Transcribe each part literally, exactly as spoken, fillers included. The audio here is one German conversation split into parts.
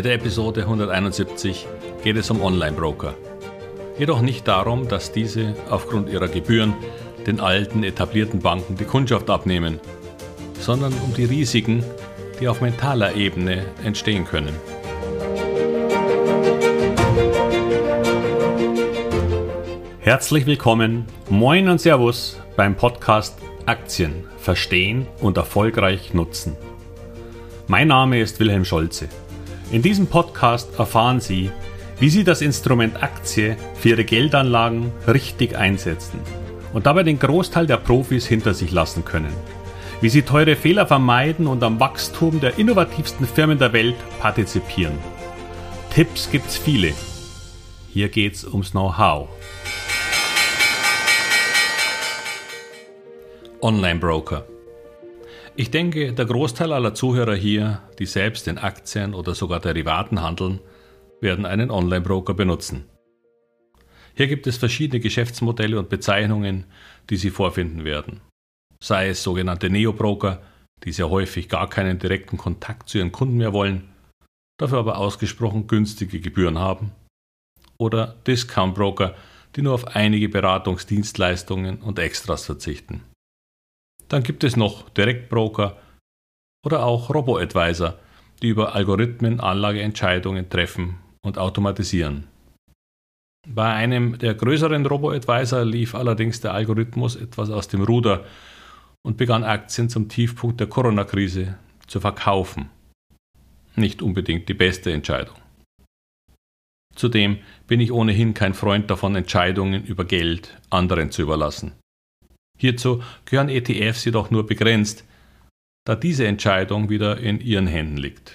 In der Episode hunderteinundsiebzig geht es um Online-Broker. Jedoch nicht darum, dass diese aufgrund ihrer Gebühren den alten, etablierten Banken die Kundschaft abnehmen, sondern um die Risiken, die auf mentaler Ebene entstehen können. Herzlich willkommen, moin und Servus beim Podcast Aktien verstehen und erfolgreich nutzen. Mein Name ist Wilhelm Scholze. In diesem Podcast erfahren Sie, wie Sie das Instrument Aktie für Ihre Geldanlagen richtig einsetzen und dabei den Großteil der Profis hinter sich lassen können. Wie Sie teure Fehler vermeiden und am Wachstum der innovativsten Firmen der Welt partizipieren. Tipps gibt's viele. Hier geht's ums Know-how. Online-Broker. Ich denke, der Großteil aller Zuhörer hier, die selbst in Aktien oder sogar Derivaten handeln, werden einen Online-Broker benutzen. Hier gibt es verschiedene Geschäftsmodelle und Bezeichnungen, die Sie vorfinden werden. Sei es sogenannte Neo-Broker, die sehr häufig gar keinen direkten Kontakt zu ihren Kunden mehr wollen, dafür aber ausgesprochen günstige Gebühren haben. Oder Discount-Broker, die nur auf einige Beratungsdienstleistungen und Extras verzichten. Dann gibt es noch Direktbroker oder auch Robo-Advisor, die über Algorithmen Anlageentscheidungen treffen und automatisieren. Bei einem der größeren Robo-Advisor lief allerdings der Algorithmus etwas aus dem Ruder und begann Aktien zum Tiefpunkt der Corona-Krise zu verkaufen. Nicht unbedingt die beste Entscheidung. Zudem bin ich ohnehin kein Freund davon, Entscheidungen über Geld anderen zu überlassen. Hierzu gehören E T Fs jedoch nur begrenzt, da diese Entscheidung wieder in Ihren Händen liegt.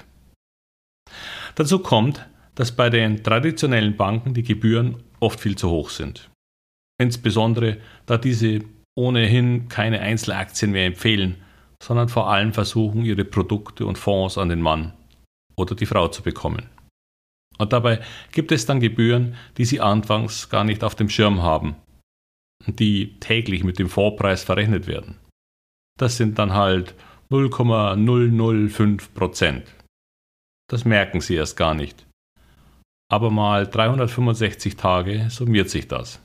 Dazu kommt, dass bei den traditionellen Banken die Gebühren oft viel zu hoch sind. Insbesondere, da diese ohnehin keine Einzelaktien mehr empfehlen, sondern vor allem versuchen, ihre Produkte und Fonds an den Mann oder die Frau zu bekommen. Und dabei gibt es dann Gebühren, die Sie anfangs gar nicht auf dem Schirm haben, die täglich mit dem Vorpreis verrechnet werden. Das sind dann halt null Komma null null fünf Prozent. Das merken Sie erst gar nicht. Aber mal dreihundertfünfundsechzig Tage summiert sich das.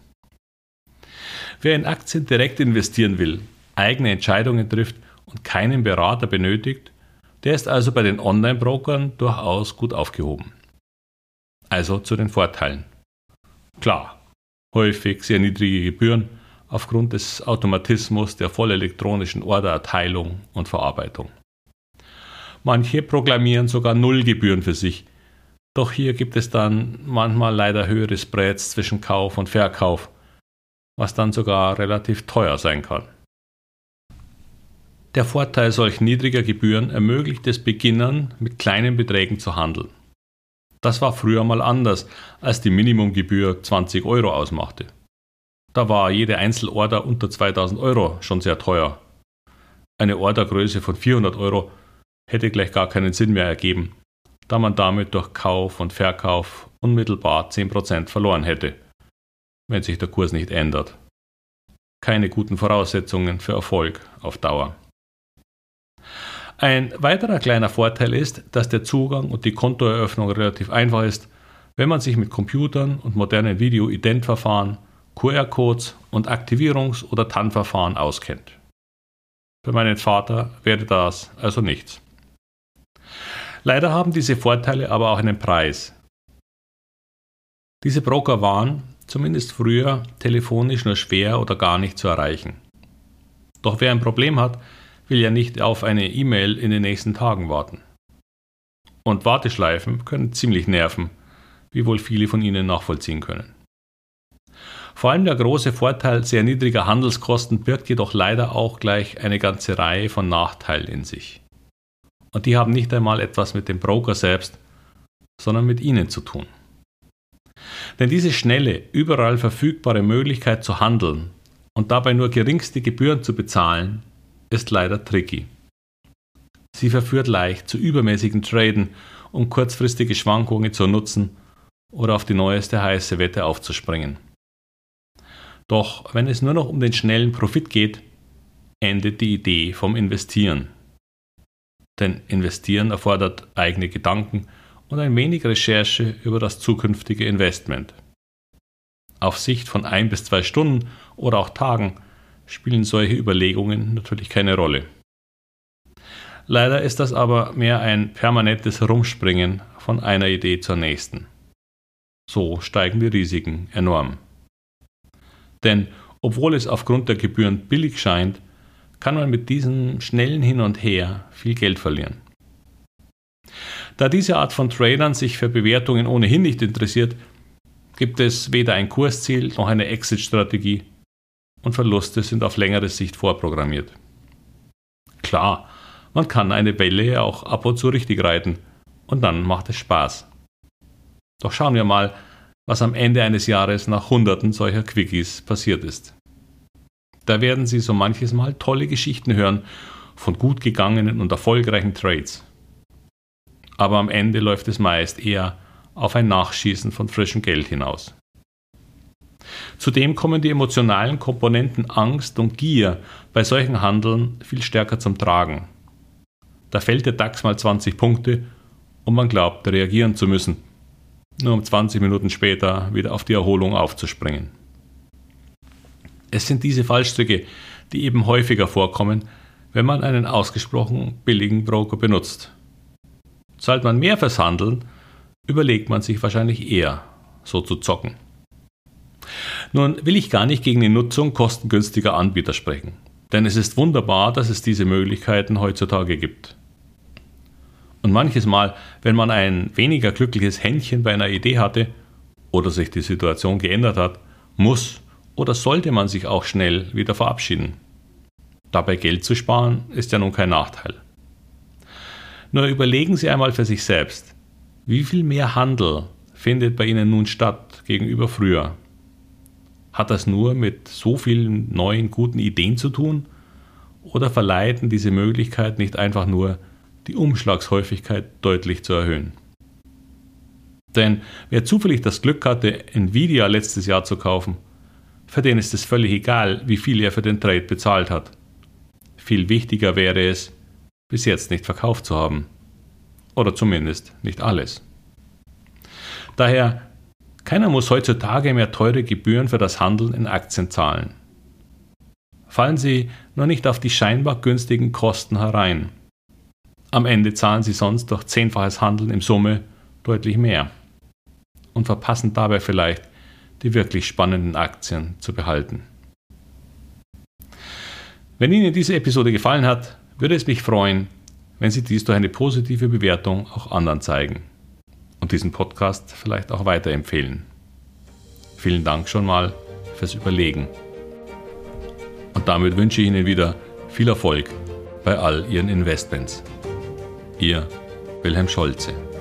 Wer in Aktien direkt investieren will, eigene Entscheidungen trifft und keinen Berater benötigt, der ist also bei den Online-Brokern durchaus gut aufgehoben. Also zu den Vorteilen. Klar, häufig sehr niedrige Gebühren aufgrund des Automatismus der vollelektronischen Ordererteilung und Verarbeitung. Manche proklamieren sogar Nullgebühren für sich, doch hier gibt es dann manchmal leider höhere Spreads zwischen Kauf und Verkauf, was dann sogar relativ teuer sein kann. Der Vorteil solch niedriger Gebühren ermöglicht es Beginnern, mit kleinen Beträgen zu handeln. Das war früher mal anders, als die Minimumgebühr zwanzig Euro ausmachte. Da war jede Einzelorder unter zweitausend Euro schon sehr teuer. Eine Ordergröße von vierhundert Euro hätte gleich gar keinen Sinn mehr ergeben, da man damit durch Kauf und Verkauf unmittelbar zehn Prozent verloren hätte, wenn sich der Kurs nicht ändert. Keine guten Voraussetzungen für Erfolg auf Dauer. Ein weiterer kleiner Vorteil ist, dass der Zugang und die Kontoeröffnung relativ einfach ist, wenn man sich mit Computern und modernen Video-Ident-Verfahren, Q R-Codes und Aktivierungs- oder T A N-Verfahren auskennt. Für meinen Vater wäre das also nichts. Leider haben diese Vorteile aber auch einen Preis. Diese Broker waren, zumindest früher, telefonisch nur schwer oder gar nicht zu erreichen. Doch wer ein Problem hat, will ja nicht auf eine E-Mail in den nächsten Tagen warten. Und Warteschleifen können ziemlich nerven, wie wohl viele von Ihnen nachvollziehen können. Vor allem der große Vorteil sehr niedriger Handelskosten birgt jedoch leider auch gleich eine ganze Reihe von Nachteilen in sich. Und die haben nicht einmal etwas mit dem Broker selbst, sondern mit Ihnen zu tun. Denn diese schnelle, überall verfügbare Möglichkeit zu handeln und dabei nur geringste Gebühren zu bezahlen, ist leider tricky. Sie verführt leicht zu übermäßigen Traden, um kurzfristige Schwankungen zu nutzen oder auf die neueste heiße Wette aufzuspringen. Doch wenn es nur noch um den schnellen Profit geht, endet die Idee vom Investieren. Denn Investieren erfordert eigene Gedanken und ein wenig Recherche über das zukünftige Investment. Auf Sicht von ein bis zwei Stunden oder auch Tagen spielen solche Überlegungen natürlich keine Rolle. Leider ist das aber mehr ein permanentes Herumspringen von einer Idee zur nächsten. So steigen die Risiken enorm. Denn obwohl es aufgrund der Gebühren billig scheint, kann man mit diesem schnellen Hin und Her viel Geld verlieren. Da diese Art von Tradern sich für Bewertungen ohnehin nicht interessiert, gibt es weder ein Kursziel noch eine Exit-Strategie und Verluste sind auf längere Sicht vorprogrammiert. Klar, man kann eine Welle auch ab und zu richtig reiten und dann macht es Spaß. Doch schauen wir mal, was am Ende eines Jahres nach Hunderten solcher Quickies passiert ist. Da werden Sie so manches Mal tolle Geschichten hören von gut gegangenen und erfolgreichen Trades. Aber am Ende läuft es meist eher auf ein Nachschießen von frischem Geld hinaus. Zudem kommen die emotionalen Komponenten Angst und Gier bei solchen Handeln viel stärker zum Tragen. Da fällt der DAX mal zwanzig Punkte und man glaubt, reagieren zu müssen, nur um zwanzig Minuten später wieder auf die Erholung aufzuspringen. Es sind diese Fallstricke, die eben häufiger vorkommen, wenn man einen ausgesprochen billigen Broker benutzt. Zahlt man mehr fürs Handeln, überlegt man sich wahrscheinlich eher, so zu zocken. Nun will ich gar nicht gegen die Nutzung kostengünstiger Anbieter sprechen, denn es ist wunderbar, dass es diese Möglichkeiten heutzutage gibt. Und manches Mal, wenn man ein weniger glückliches Händchen bei einer Idee hatte oder sich die Situation geändert hat, muss oder sollte man sich auch schnell wieder verabschieden. Dabei Geld zu sparen, ist ja nun kein Nachteil. Nur überlegen Sie einmal für sich selbst, wie viel mehr Handel findet bei Ihnen nun statt gegenüber früher? Hat das nur mit so vielen neuen guten Ideen zu tun? Oder verleiten diese Möglichkeiten nicht einfach nur, die Umschlagshäufigkeit deutlich zu erhöhen? Denn wer zufällig das Glück hatte, Nvidia letztes Jahr zu kaufen, für den ist es völlig egal, wie viel er für den Trade bezahlt hat. Viel wichtiger wäre es, bis jetzt nicht verkauft zu haben. Oder zumindest nicht alles. Daher, keiner muss heutzutage mehr teure Gebühren für das Handeln in Aktien zahlen. Fallen Sie nur nicht auf die scheinbar günstigen Kosten herein. Am Ende zahlen Sie sonst durch zehnfaches Handeln in Summe deutlich mehr und verpassen dabei vielleicht die wirklich spannenden Aktien zu behalten. Wenn Ihnen diese Episode gefallen hat, würde es mich freuen, wenn Sie dies durch eine positive Bewertung auch anderen zeigen und diesen Podcast vielleicht auch weiterempfehlen. Vielen Dank schon mal fürs Überlegen. Und damit wünsche ich Ihnen wieder viel Erfolg bei all Ihren Investments. Ihr Wilhelm Scholze.